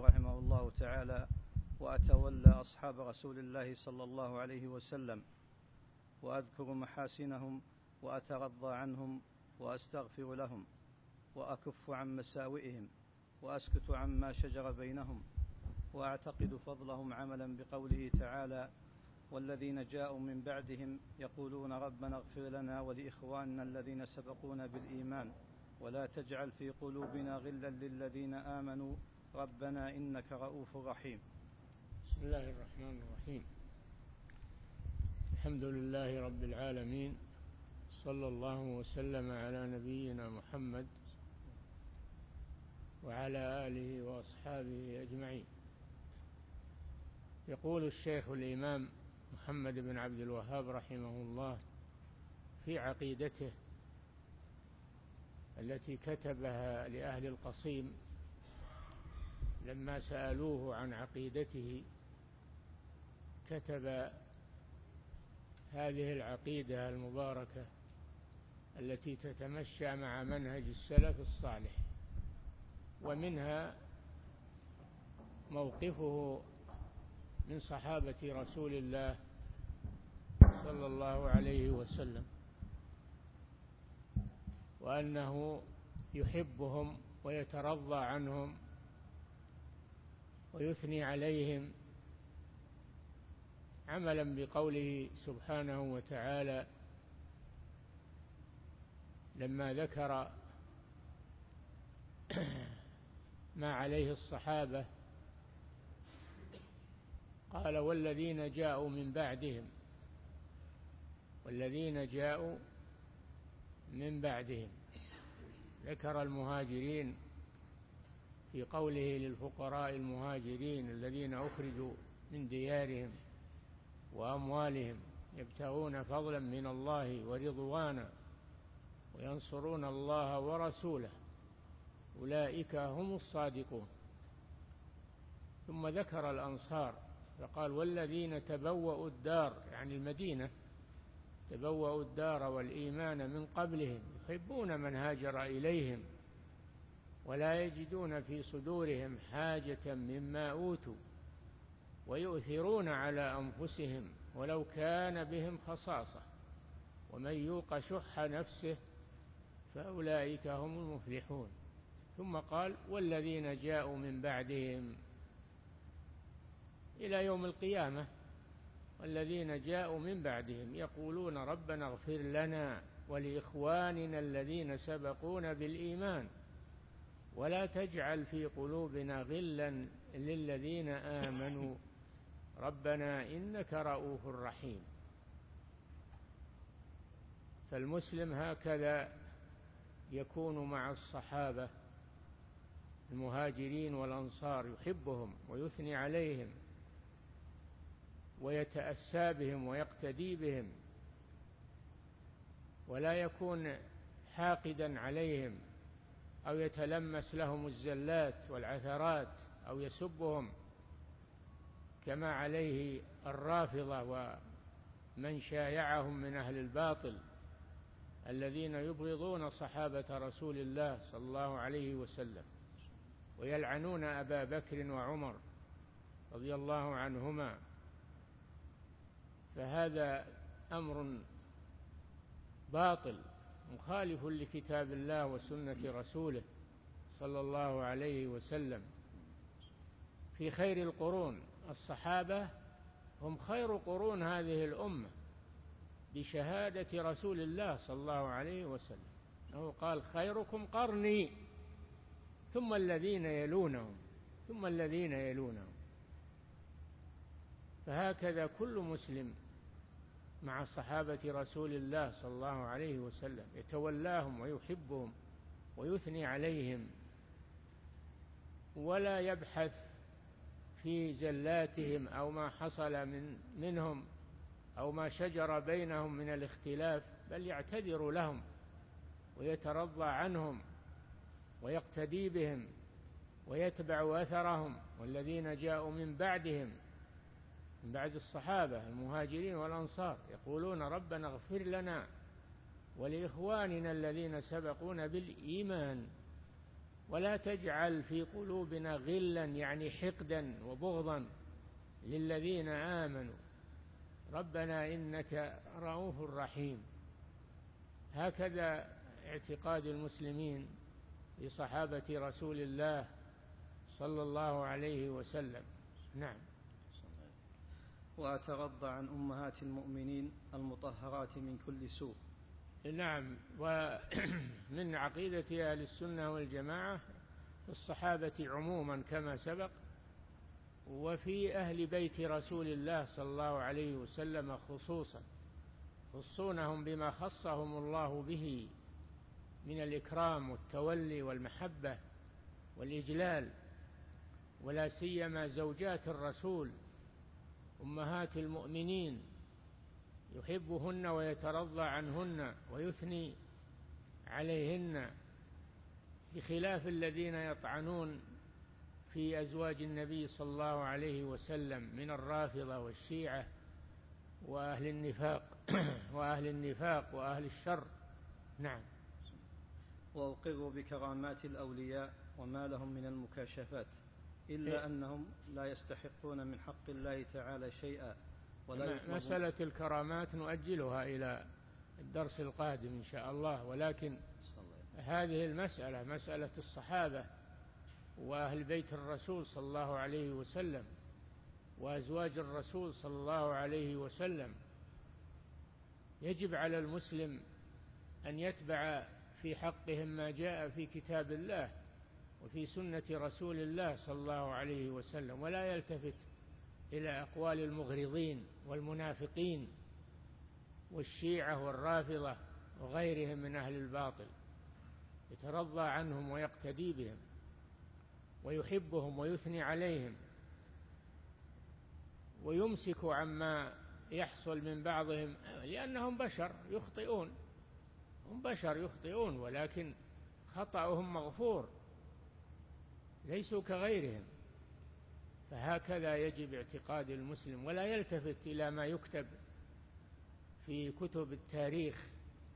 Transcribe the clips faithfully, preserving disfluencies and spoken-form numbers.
رحمه الله تعالى: وأتولى أصحاب رسول الله صلى الله عليه وسلم وأذكر محاسنهم وأترضى عنهم وأستغفر لهم وأكف عن مساوئهم وأسكت عما شجر بينهم وأعتقد فضلهم عملا بقوله تعالى: والذين جاءوا من بعدهم يقولون ربنا اغفر لنا ولإخواننا الذين سبقونا بالإيمان ولا تجعل في قلوبنا غلا للذين آمنوا ربنا إنك رؤوف رحيم. بسم الله الرحمن الرحيم. الحمد لله رب العالمين، صلى الله وسلم على نبينا محمد وعلى آله وأصحابه أجمعين. يقول الشيخ الإمام محمد بن عبد الوهاب رحمه الله في عقيدته التي كتبها لأهل القصيم لما سألوه عن عقيدته، كتب هذه العقيدة المباركة التي تتمشى مع منهج السلف الصالح، ومنها موقفه من صحابة رسول الله صلى الله عليه وسلم، وأنه يحبهم ويترضى عنهم ويثني عليهم عملا بقوله سبحانه وتعالى لما ذكر ما عليه الصحابة قال: والذين جاءوا من بعدهم والذين جاءوا من بعدهم. ذكر المهاجرين في قوله للفقراء المهاجرين الذين أخرجوا من ديارهم وأموالهم يبتغون فضلا من الله ورضوانا وينصرون الله ورسوله أولئك هم الصادقون. ثم ذكر الأنصار فقال: والذين تبوأوا الدار، يعني المدينة، تبوأوا الدار والإيمان من قبلهم يحبون من هاجر إليهم ولا يجدون في صدورهم حاجة مما أوتوا ويؤثرون على أنفسهم ولو كان بهم خصاصة ومن يوق شح نفسه فأولئك هم المفلحون. ثم قال: والذين جاءوا من بعدهم إلى يوم القيامة، والذين جاءوا من بعدهم يقولون ربنا اغفر لنا ولإخواننا الذين سبقونا بالإيمان ولا تجعل في قلوبنا غلا للذين آمنوا ربنا إنك رؤوف رحيم. فالمسلم هكذا يكون مع الصحابة المهاجرين والأنصار، يحبهم ويثني عليهم ويتأسى بهم ويقتدي بهم، ولا يكون حاقدا عليهم أو يتلمس لهم الزلات والعثرات أو يسبهم كما عليه الرافضة ومن شايعهم من أهل الباطل الذين يبغضون صحابة رسول الله صلى الله عليه وسلم ويلعنون أبا بكر وعمر رضي الله عنهما. فهذا أمر باطل مخالف لكتاب الله وسنة رسوله صلى الله عليه وسلم. في خير القرون الصحابة هم خير قرون هذه الأمة بشهادة رسول الله صلى الله عليه وسلم، أنه قال: خيركم قرني ثم الذين يلونهم ثم الذين يلونهم. فهكذا كل مسلم مع صحابة رسول الله صلى الله عليه وسلم يتولاهم ويحبهم ويثني عليهم ولا يبحث في زلاتهم أو ما حصل من منهم أو ما شجر بينهم من الاختلاف، بل يعتذر لهم ويترضى عنهم ويقتدي بهم ويتبع أثرهم. والذين جاءوا من بعدهم، من بعد الصحابة المهاجرين والأنصار، يقولون ربنا اغفر لنا ولإخواننا الذين سبقونا بالإيمان ولا تجعل في قلوبنا غلا يعني حقدا وبغضا للذين آمنوا ربنا إنك رؤوف رحيم. هكذا اعتقاد المسلمين لصحابة رسول الله صلى الله عليه وسلم. نعم. وأترضى عن أمهات المؤمنين المطهرات من كل سوء. نعم. ومن عقيدة أهل السنة والجماعة الصحابة عموما كما سبق، وفي أهل بيت رسول الله صلى الله عليه وسلم خصوصا، خصونهم بما خصهم الله به من الإكرام والتولي والمحبة والإجلال، ولا سيما زوجات الرسول أمهات المؤمنين يحبهن ويترضى عنهن ويثني عليهن، بخلاف الذين يطعنون في أزواج النبي صلى الله عليه وسلم من الرافضة والشيعة وأهل النفاق وأهل النفاق وأهل الشر. نعم. وأقر بكرامات الأولياء وما لهم من المكاشفات، إلا أنهم لا يستحقون من حق الله تعالى شيئا ولا يطلبون. مسألة الكرامات نؤجلها إلى الدرس القادم إن شاء الله، ولكن هذه المسألة مسألة الصحابة وأهل بيت الرسول صلى الله عليه وسلم وأزواج الرسول صلى الله عليه وسلم، يجب على المسلم أن يتبع في حقهم ما جاء في كتاب الله وفي سنة رسول الله صلى الله عليه وسلم، ولا يلتفت إلى أقوال المغرضين والمنافقين والشيعة والرافضة وغيرهم من أهل الباطل، يترضى عنهم ويقتدي بهم ويحبهم ويثني عليهم، ويمسك عما يحصل من بعضهم، لأنهم بشر يخطئون، هم بشر يخطئون، ولكن خطأهم مغفور، ليسوا كغيرهم. فهكذا يجب اعتقاد المسلم، ولا يلتفت إلى ما يكتب في كتب التاريخ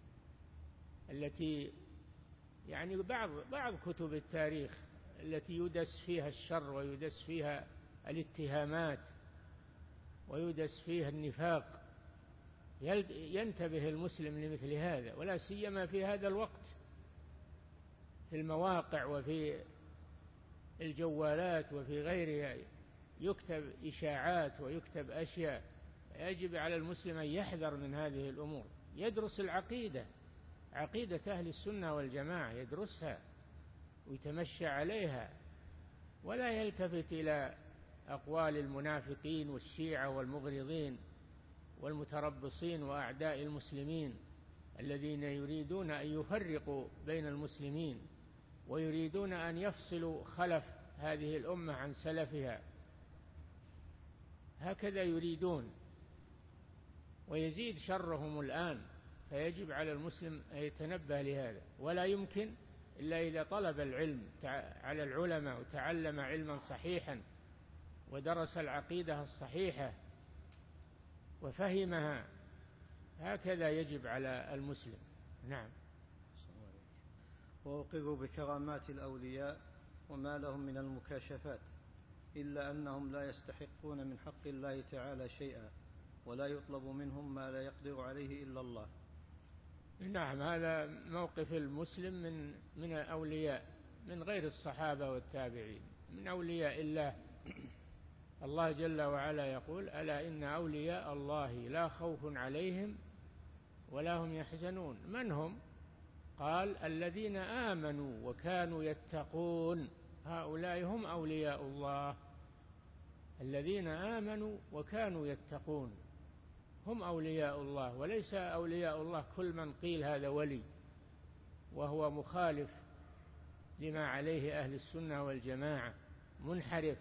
التي يعني بعض بعض كتب التاريخ التي يدس فيها الشر ويدس فيها الاتهامات ويدس فيها النفاق. ينتبه المسلم لمثل هذا، ولا سيما في هذا الوقت في المواقع وفي الجوالات وفي غيرها يكتب إشاعات ويكتب أشياء. يجب على المسلم أن يحذر من هذه الأمور، يدرس العقيدة، عقيدة أهل السنة والجماعة يدرسها ويتمشى عليها، ولا يلتفت إلى أقوال المنافقين والشيعة والمغرضين والمتربصين وأعداء المسلمين الذين يريدون أن يفرقوا بين المسلمين ويريدون أن يفصلوا خلف هذه الأمة عن سلفها، هكذا يريدون، ويزيد شرهم الآن. فيجب على المسلم أن يتنبه لهذا، ولا يمكن إلا إذا طلب العلم على العلماء وتعلم علما صحيحا ودرس العقيدة الصحيحة وفهمها، هكذا يجب على المسلم. نعم. وأقر بكرامات الأولياء وما لهم من المكاشفات، إلا أنهم لا يستحقون من حق الله تعالى شيئا ولا يطلب منهم ما لا يقدر عليه إلا الله. نعم. هذا موقف المسلم من من الأولياء، من غير الصحابة والتابعين، من أولياء الله. الله جل وعلا يقول: ألا إن أولياء الله لا خوف عليهم ولا هم يحزنون. من هم؟ قال: الذين آمنوا وكانوا يتقون، هؤلاء هم أولياء الله. الذين آمنوا وكانوا يتقون هم أولياء الله، وليس أولياء الله كل من قيل هذا ولي وهو مخالف لما عليه أهل السنة والجماعة، منحرف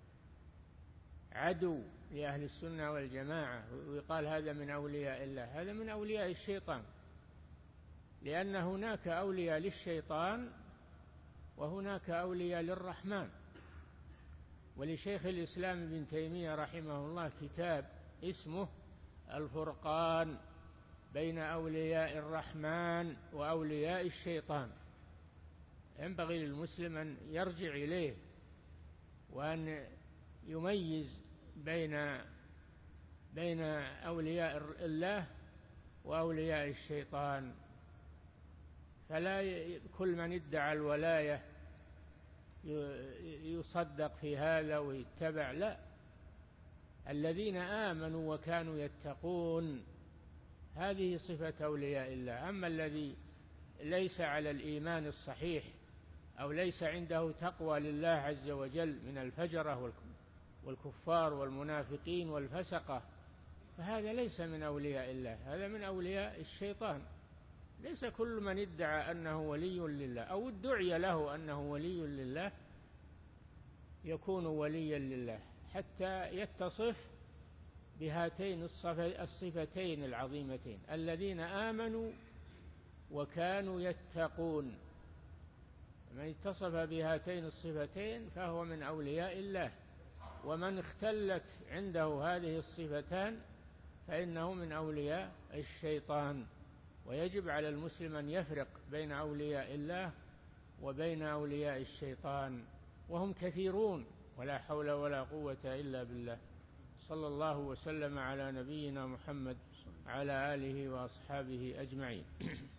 عدو لأهل السنة والجماعة، ويقال هذا من أولياء الله. هذا من أولياء الشيطان، لأن هناك أولياء للشيطان وهناك أولياء للرحمن. ولشيخ الإسلام ابن تيمية رحمه الله كتاب اسمه الفرقان بين أولياء الرحمن وأولياء الشيطان. ينبغي للمسلم أن يرجع إليه وأن يميز بين بين أولياء الله وأولياء الشيطان، فلا كل من ادعى الولاية يصدق في هذا ويتبع، لا، الذين آمنوا وكانوا يتقون هذه صفة أولياء الله. أما الذي ليس على الإيمان الصحيح أو ليس عنده تقوى لله عز وجل من الفجرة والكفار والمنافقين والفسقة، فهذا ليس من أولياء الله، هذا من أولياء الشيطان. ليس كل من ادعى أنه ولي لله أو ادعي له أنه ولي لله يكون وليا لله حتى يتصف بهاتين الصفتين العظيمتين: الذين آمنوا وكانوا يتقون. من اتصف بهاتين الصفتين فهو من أولياء الله، ومن اختلت عنده هذه الصفتان فإنه من أولياء الشيطان. ويجب على المسلم أن يفرق بين أولياء الله وبين أولياء الشيطان، وهم كثيرون، ولا حول ولا قوة إلا بالله. صلى الله وسلم على نبينا محمد على آله وأصحابه أجمعين.